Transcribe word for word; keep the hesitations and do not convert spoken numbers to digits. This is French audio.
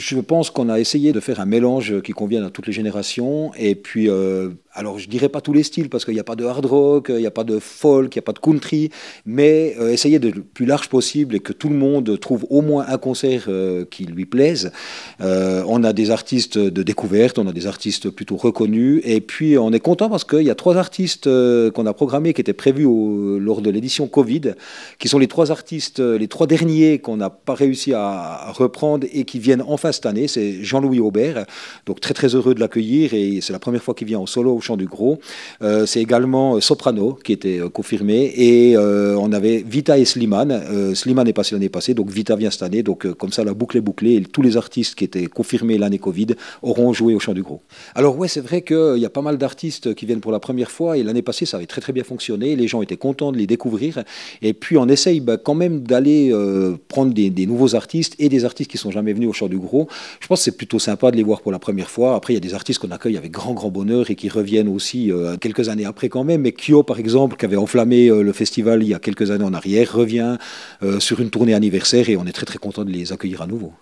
Je pense qu'on a essayé de faire un mélange qui convienne à toutes les générations. Et puis, euh, alors je dirais pas tous les styles, parce qu'il n'y a pas de hard rock, il n'y a pas de folk, il n'y a pas de country, mais euh, essayer d'être le plus large possible et que tout le monde trouve au moins un concert euh, qui lui plaise. Euh, on a des artistes de découverte, on a des artistes plutôt reconnus. Et puis, on est content parce qu'il y a trois artistes euh, qu'on a programmés, qui étaient prévus au- lors de l'édition Covid, qui sont les trois artistes, euh, les trois derniers qu'on n'a pas réussi à, à reprendre et qui viennent enfin cette année. C'est Jean-Louis Aubert, donc très très heureux de l'accueillir et c'est la première fois qu'il vient en solo au Chant du Gros. Euh, c'est également euh, Soprano qui était euh, confirmé et euh, on avait Vita et Slimane. Euh, Slimane est passé l'année passée, donc Vita vient cette année. Donc euh, comme ça, la boucle est bouclée et tous les artistes qui étaient confirmés l'année Covid auront joué au Chant du Gros. Alors ouais, c'est vrai qu'il y a pas mal d'artistes qui viennent pour la première fois et l'année passée, ça avait très très bien fonctionné. Les gens étaient contents de les découvrir. Et puis on essaye bah, quand même d'aller euh, prendre des, des nouveaux artistes et des artistes qui sont jamais venus au Chant du Gros. Je pense que c'est plutôt sympa de les voir pour la première fois. Après, il y a des artistes qu'on accueille avec grand grand bonheur et qui reviennent aussi euh, quelques années après quand même. Mais Kyo, par exemple, qui avait enflammé euh, le festival il y a quelques années en arrière, revient euh, sur une tournée anniversaire et on est très très content de les accueillir à nouveau.